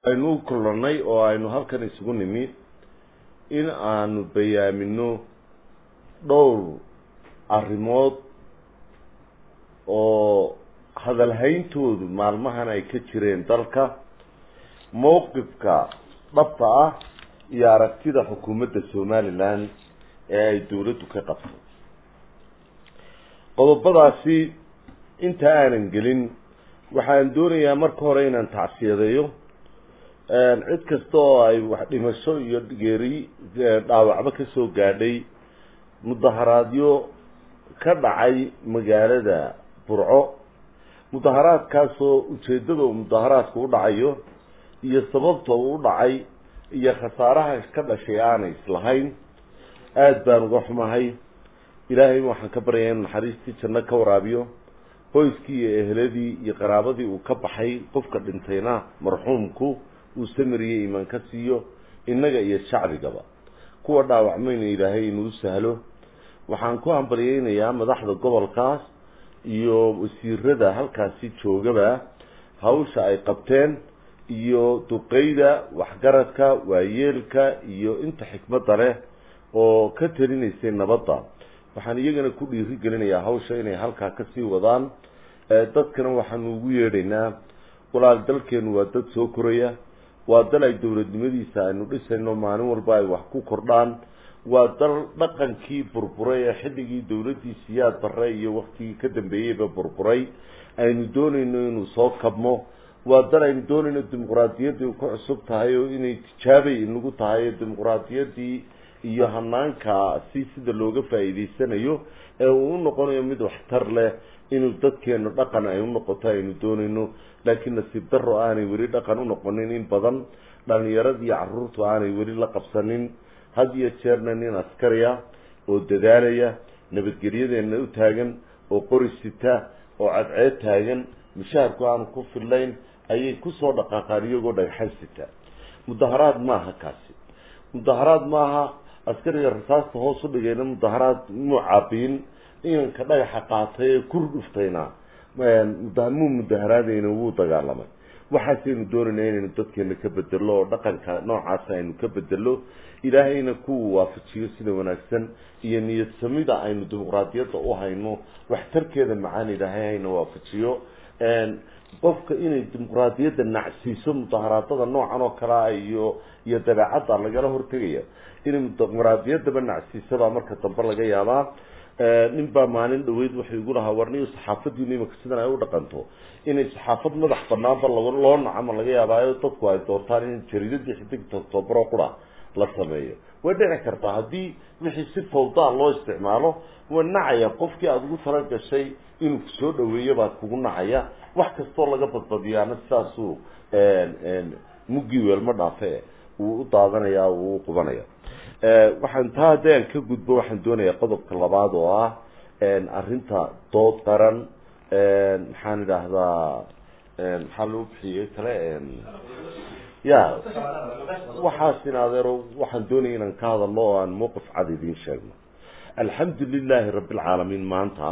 aynu kullanay oo aynu halkan isugu nimid in aanu bayaamino dhowr arrimood oo hadalhayntoodu maalmahan ay ka jireen dalka mowqifka dhabta ah iyo aragtida xukuumadda Somaliland ee ay dawladdu ka qabto qodobadaasi inta aanan gelin waxaan doonayaa marka hore inaan tacsiyadeeyo cid kasta oo ay wax dhimasho iyo geeri dhaawacba ka soo gaadhay mudaharaadyo ka dhacay magaalada Burco mudaharaadkaasoo ujeedada mudaharaadku u dhacayo iyo sababta uu u dhacay iyo khasaaraha ka dhashay aanay islahayn aad baan uga xumahay ilaahay waxaan ka baryayaa in naxariistii janno ka waraabiyo qoyskii iyo eheladii iyo qaraabadii uu ka baxay qofka dhintayna marxuumku uu samiriyay iimaan ka siiyo innaga iyo shacbigaba kuwa dhaawacmayna ilaahay inuu sahlo waxaan ku hambaliyeynayaa madaxda gobolkaas iyo wasiirada halkaasi joogaba hawsha ay qabteen iyo duqeyda waxgaradka waayeelka iyo inta xikmadda leh oo ka talinaysay nabadda waxaan iyagana ku dhiiri gelinayaa hawsha inay halkaa ka sii wadaan dadkana waxaan ugu yeedhaynaa walaal dalkeenu waa dad soo koraya waa dal ay dawladnimadiisa aynu dhisayno maalin walba ay wax ku kordhaan waa dal dhaqankii burburay ee xilligii dawladdii siyaad barre iyo waqtigii ka dambeeyeyba burburay aynu doonayno inuu soo kabmo waa dal aynu doonayno dimuqraadiyaddii ku cusub tahay oo inay tijaabay inagu tahay dimuqraadiyaddii iyo hanaanka sida looga faa'iideysanayo ee uu noqonayo mid waxtar leh inuu dadkeena dhaqan ay u noqoto aynu doonayno laakiin nasiib darro aanay weli dhaqan u noqonin in badan dhalinyarada iyo carruurtu aanay weli la qabsanin had iyo jeerna nin askariya oo dadaalaya nabadgelyadeena u taagan oo qori sita oo cadceed taagan mushaharku aanu ku fillayn ayay kusoo dhaqaaqaan iyagoo dhagaxan sita mudaharaad maaha kaasi mudaharaad maaha askariga rasaasta hoos u dhigayna mudaharaad mucaabiin inanka dhagaxa qaatay ee kur dhuftayna mudaharaadayna wuu dagaalamay waxaasaynu doonaynaa inaynu dadkeena ka bedelo oo dhaqanka noocaas aynu ka bedelo ilaahayna ku waafajiyo sida wanaagsan iyo niyad samida aynu dimuqraadiyadda u hayno waxtarkeeda macaan ilaahay hayna waafajiyo qofka inay dimuqraadiyadda nacsiiso mudaharaadada noocan oo kale iyo dabeecadda lagala hortegaya inay dimuqraadiyaddaba nacsiisada marka dambe laga yaabaa nin baa maalin dhaweyd waxay igu lahaa warniyo saxaafadiinu imaka sidan ay u dhaqanto inay saxaafad madax banaanba loo nacama laga yaabaayo dadku ay doortaan in jariidadii xidigta Oktoobar qura la sameeyo way dhici kartaa haddii wixii si fawda loo isticmaalo waa nacaya qofkii aad ugu tala gashay inuu soo dhaweeyo baad kugu nacaya wax kastoo laga badbadiyaana sidaasuu muggi weelma dhaafe uu u daadanayaa uu u qubanaya waxaan taa haddaan ka gudbo waxaan doonayaa qodobka labaad oo ah arrinta dood qaran maxaan idhaahdaa maxaa loo bixiyey kale ya waxaasina adeero waxaan doonaya inaan ka hadalno oo aan mowqif cad idiin sheegno alxamdu lilaahi rabbilcaalamiin maanta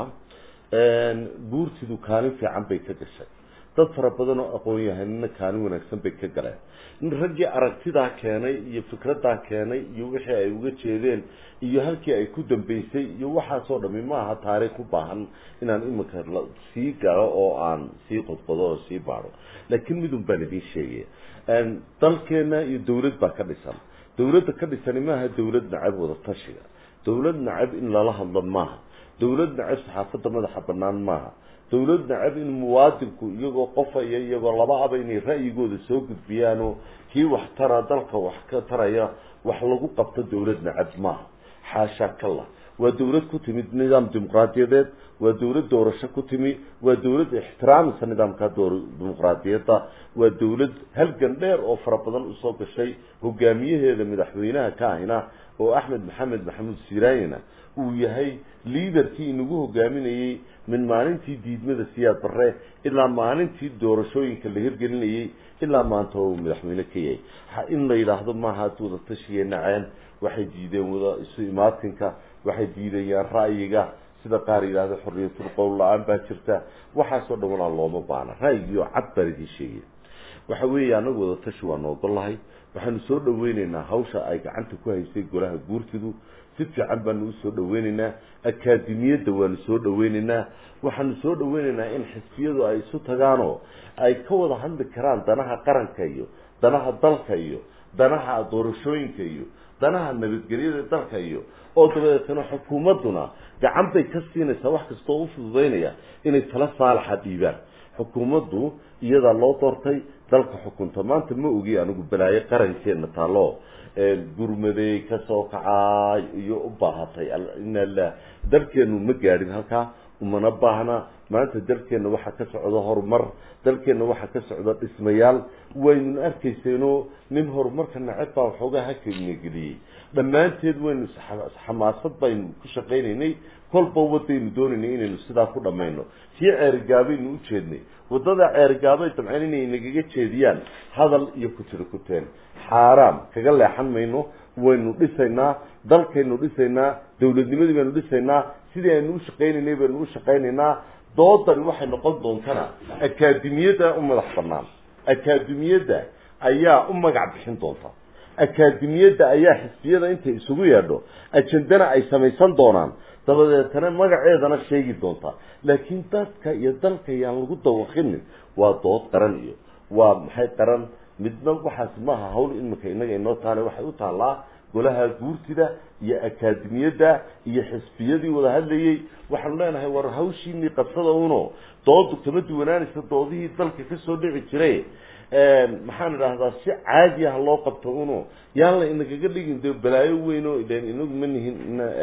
buurtidu kaalin fiican bay ka gashay dad fara badan oo aqoon-yahanina kaalin wanaagsan bay ka galeen in raggii aragtidaa keenay iyo fikradaa keenay iyo wixii ay uga jeedeen iyo halkii ay ku dambeysay iyo waxaasoo dhami ma aha taariikh u baahan inaan imika sii galo oo aan sii qodqodo oo sii baadho laakiin midun baan idiin sheegaya dalkeena iyo dawlad baa ka dhisan dawladda ka dhisani maaha dawlad nacab wada tashiga dawlad nacab in lala hadlo maaha dawlad nacab saxaafadda madaxa bannaan maaha dawlad nacab in muwaadinku iyagoo qofaya iyagoo laba aba inay ra'yigooda soo gudbiyaan oo kii wax tara dalka wax ka taraya wax lagu qabto dawlad nacab maaha xaasha kalla waa dawlad ku timid nidaam dimuqraadiyadeed waa dawlad doorasho ku timi waa dawlad ixtiraamaysa nidaamka dimuqraadiyadda waa dawlad halgan dheer oo fara badan usoo gashay hogaamiyaheeda madaxweynaha ka ahina oo Axmed Maxamed Maxamuud Siiraayna uu yahay liidarkii inagu hogaaminayay min maalintii diidmada siyaad barre ilaa maalintii doorashooyinka la hirgelinayay ilaa maanta uu madaxweyne ka yahay in la yiraahdo maaha wada tashiye naceen waxay diideen wada isu imaatinka waxay diidayaan ra'yiga sida qaar yiraahdo xorriyatul qowl la'aan baa jirta waxaasoo dhan looma baana ra'yiyo cad baa idin sheegay waxa weeye anagu wada tashi waa noogolahay waxaanu soo dhaweynaynaa hawsha ay gacanta ku haysay golaha guurtidu si fiican baanu u soo dhaweynaynaa akaademiyadda waanu soo dhaweynaynaa waxaanu soo dhaweynaynaa in xisbiyadu ay isu tagaanoo ay ka wada hadli karaan danaha qaranka iyo danaha dalka iyo danaha doorashooyinka iyo danaha nabadgelyada dalka iyo oo dabadeetana xukuumadduna gacan bay ka siinaysaa wax kastoo u fududaynaya inay tala saalaxa dhiibaan xukuumaddu iyadaa loo doortay dalka xukunta maanta ma ogi anigu balaayo qarankeena taalo gurmaday ka soo kacay iyo u baahatay inala dalkeenu ma gaadhin halkaa umana baahna maanta dalkeena waxa ka socda horumar dalkeena waxa ka socda dhismayaal waynu arkayseeno nin horumarka nacab baa waxoogaa hakayna geliyey dhammaanteed waynu xamaasad baynu ku shaqaynaynay kolba wadaynu doonaynay inaynu sidaa ku dhammayno kii ceerigaabaynu u jeednay waddada ceerigaabay dabcan inay nagaga jeediyaan hadal iyo ku tiro kuteen xaaraam kaga leexan mayno waynu dhisaynaa dalkaynu dhisaynaa dawladnimadii baynu dhisaynaa sidii aynu u shaqaynaynay baynu u shaqaynaynaa doodani waxay noqon doontana akaademiyadda u madax bannaan akaademiyadda ayaa u magac bixin doonta akaademiyadda ayaa xisbiyada intay isugu yeedho ajandana ay samaysan doonaan dabadeetana magaceedana sheegi doonta laakiin dadka iyo dalka yaan lagu dawaqinin waa dood qaran iyo waa maxay qaran midna waxaas maaha hawl imika inaga inoo taale waxay u taallaa golaha guurtida iyo akaademiyadda iyo xisbiyadii wada hadlayay waxaanu leenahay war hawshiinii qabsada uno doodu kama duwanaanaysa doodihii dalka ka soo dhici jiray maxaan idhaahdaa si caadi ah loo qabto uno yaan la inagaga dhigin de balaayo weyn oo ileen inagu ma nihin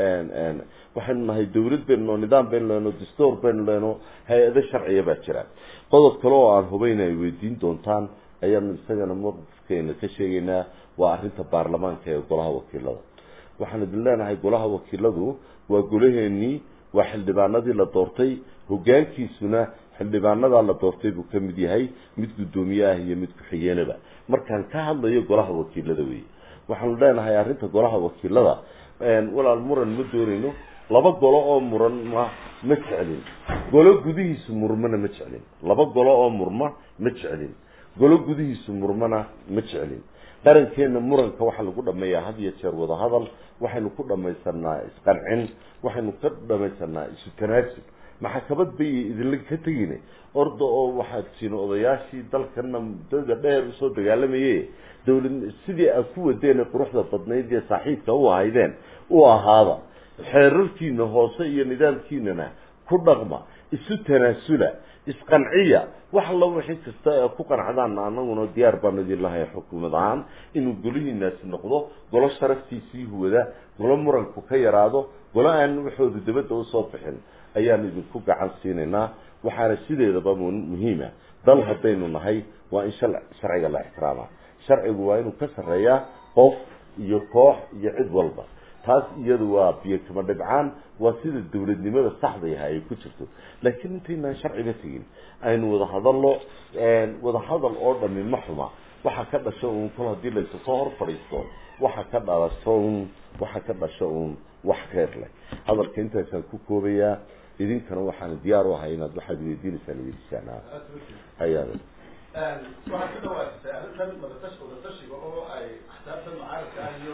waxaynu nahay dawlad baynu leno nidaam baynu leno dastuur baynu leno hay-ado sharciya baa jira qodob kale oo aan hubayna ay weydiin doontaan ayaanu isagana mawqifkeena ka sheegaynaa waa arrinta baarlamaanka ee golaha wakiilada waxaan idin leenahay golaha wakiiladu waa golaheenii waa xildhibaanadii la doortay hoggaankiisuna xildhibaanadaa la doortay buu ka mid yahay mid guddoomiye ah iyo mid ku-xigeenaba markaan ka hadlayo golaha wakiilada weeye waxaanu leenahay arrinta golaha wakiilada walaal muran ma doonayno laba golo oo muran ma jeclin golo gudihiisu murmana ma jeclin laba golo oo murma ma jeclin golo gudihiisu murmana ma jeclin qarankeena muranka waxa lagu dhameeyaa had iyo jeer wada hadal waxaynu ku dhamaysanaa isqancin waxaynu ka dhamaysanaa isu tanaasub maxkamad bay idinla ka tegine orda oo waxaad siin odayaashii dalkana muddada dheer usoo dagaalamayay dawlad sidii ay ku wadeen quruxda badnayd ee saaxiibka u ahaydeen u ahaada xeerarkiina hoose iyo nidaamkiinana ku dhaqma isu tanaasula isqanciya wax la wixii kasta ee ku qancadaan anaguna diyaar baan idin lahay xukuumad ahaan inuu golihiinaasi noqdo golo sharaftiisii huwada golo muranku ka yaraado golo aan waxoodu dibadda usoo bixin ayaan idinku gacan siinaynaa waxaana sideedaba muhiima dal haddaynu nahay waa in sharciga la ixtiraamaa sharcigu waa inuu ka sarreeyaa qof iyo koox iyo cid walba taas iyadu waa biyo kama dhibcaan waa sida dawladnimada saxda yahay ay ku jirto laakiin intaynaan sharciga tegin aynu wada hadallo wada hadal oo dhami ma xuma waxa ka dhasho uun kol haddii laysu soo hor fadhiisto waxa ka dhasho uun wax khayr leh hadalka intaasaan ku koobayaa idinkana waxaan diyaar u ahay inaad waxaad weydiinaysaan weydiisaan ayaada waxaad ka dhawaajisay arrintan wadatashiga oo ay axsaabta mucaaradka iyo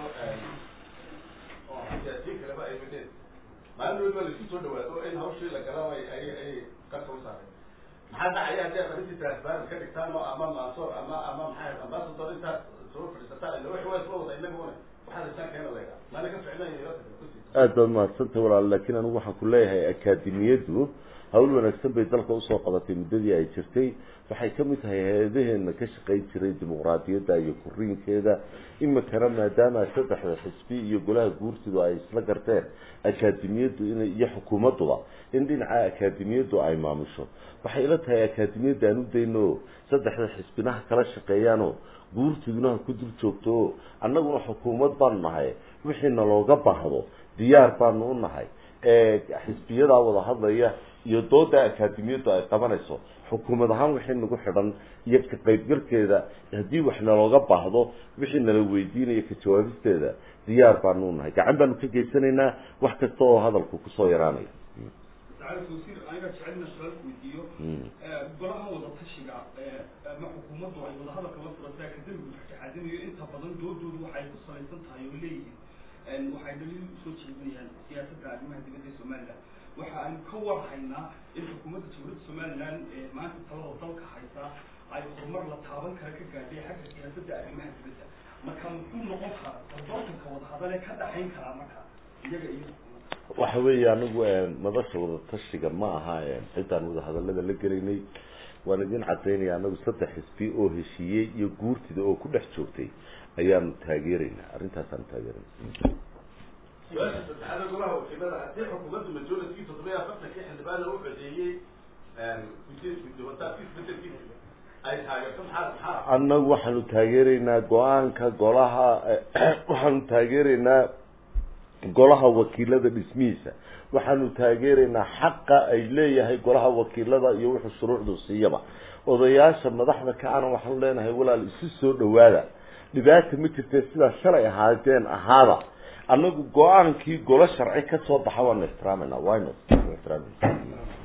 siyaasiyiin kaleba ay wadeen maalin waliba laisku soo dhawaado in hawshii la gala ay qarka u saareen maxaa dhacaya haddii aad arrintii transparent ka dhigtaan oo ama mansoor ama maxay ambassador intaad soo fadhiisataan ila wixii waa isla wada inaguna waxaad isaan keena leegaa maana ka ficnayo aad baad mahadsantay walaal laakiin anigu waxaan ku leeyahay akaademiyaddu hawl wanaagsan bay dalka usoo qabatay muddadii ay jirtay waxay ka mid tahay hay-adaheena ka shaqayn jiray dimuqraadiyadda iyo kuriinkeeda imikana maadaama saddexda xisbi iyo golaha guurtidu ay isla garteen akaademiyaddu iyo xukuumadduba in dhinaca akaademiyaddu ay maamusho waxay ila tahay akaademiyadda aan u dayno saddexda xisbinaha kala shaqeeyaanoo guurtiduna ku dul joogto annaguna xukuumad baanu nahay wixiina looga baahdo diyaar baanu u nahay xisbiyadaa wada hadlaya iyo dooda akaademiyaddu ay qabanayso xukuumad ahaan wixii nagu xidhan iyo ka qaybgalkeeda haddii wax nalooga baahdo wixii nala weydiinayo ka jawaabisteeda diyaar baanu u nahay gacan baanu ka geysanaynaa wax kasta oo hadalku kusoo yaraanaya سعادة وزير أنا جعلنا سؤال كويديو قلها وضع تشجع مع حكومة وعي وضع هذا كلام فرنسا كذب وحكي أنت بدل دود وحي قصة لسنتها يولي وحي دليل صوت يعني سياسة عالمها دبادة سوماليا وحن كور حينا الحكومة تولد سوماليا ما تطلع ضلك حيسا أي خمر لطابن كركة قاعدة حق سياسة عالمها دبادة ما كان كل نقطة تضرب كوضع هذا لك حتى حين كلامك waxa weeye anigu madasha wada tashiga ma aha xitaan wada hadalada la galeynay waan idin cadeynaya anagu saddex xisbi oo heshiiyay iyo guurtida oo ku dhex joogtay ayaan taageeraynaa arrintaas aan taageeraynaa su'aasha saddexaad golaha wakiilada haddii xukuumaddu majority 750 xildhibaan oo codeeyay annagu waxaanu taageeraynaa go-aanka golaha waxaanu taageeraynaa golaha wakiilada dhismihiisa waxaanu taageeraynaa xaqa ay leeyahay golaha wakiilada iyo wuxuu shuruucdu siiyaba odayaasha madaxda ka ana waxaan leenahay walaal isu soo dhawaada dhibaata ma jirtee sidaa shalay ahaadeen ahaada annagu go-aankii golo sharci ka soo baxa waan ixtiraamayna why not